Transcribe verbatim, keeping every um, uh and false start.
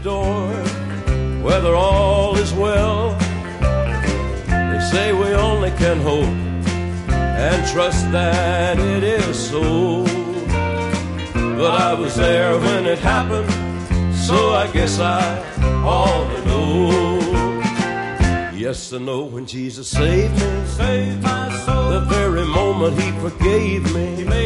door, whether all is well. They say we only can hope and trust that it is so. But I was there when it happened, so I guess I ought to know. Yes, I know when Jesus saved me, saved my soul. The very moment he forgave me, he made